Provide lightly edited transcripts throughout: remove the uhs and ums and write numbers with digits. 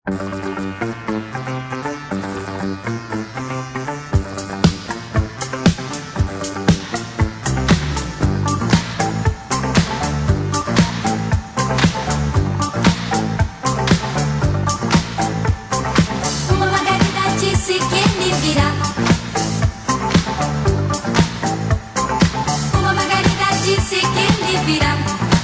Uma margarida disse que me virá. Uma margarida disse que me virá.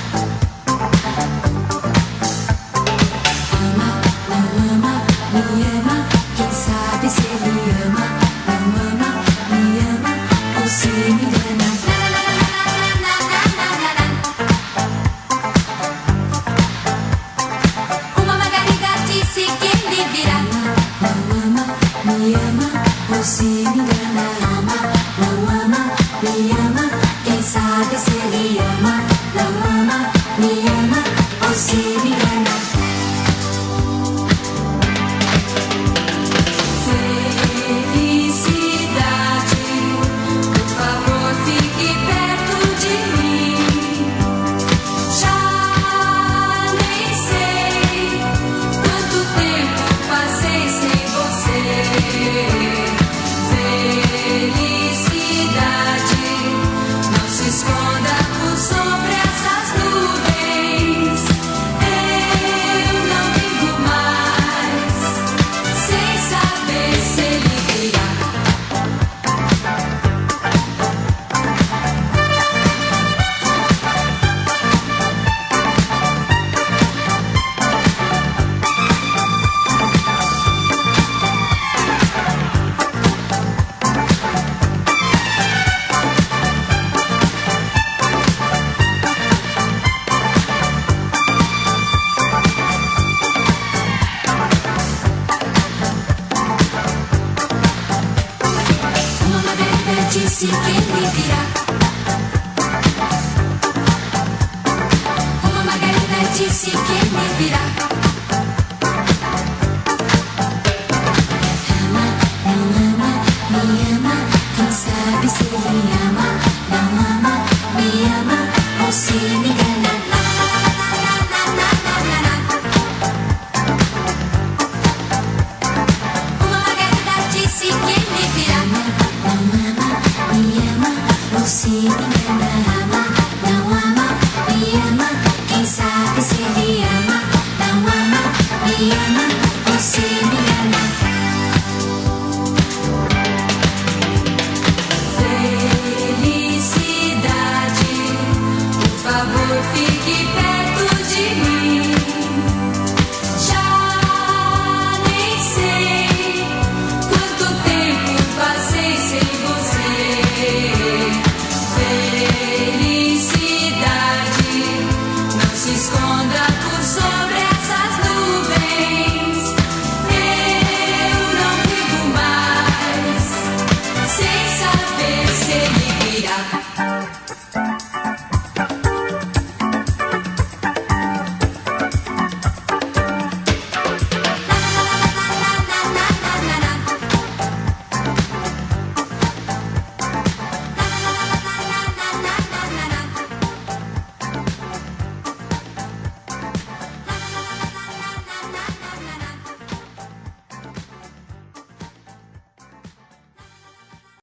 Ama, não ama, me ama. Quem sabe se ele ama, não ama, me ama ou se me engana. Uma margarida disse que me virá. Não ama, me ama ou se me engana. Ama, não ama, me ama. Quem sabe se ele ama, não ama, me ama ou se me engana. Felicidade, por favor, fique perto de mim. Já nem sei quanto tempo passei sem você. Felicidade, não se esconda por sobre essas nuvens. Eu não vivo mais sem saber se ele virá. Uma margarida disse que me virá.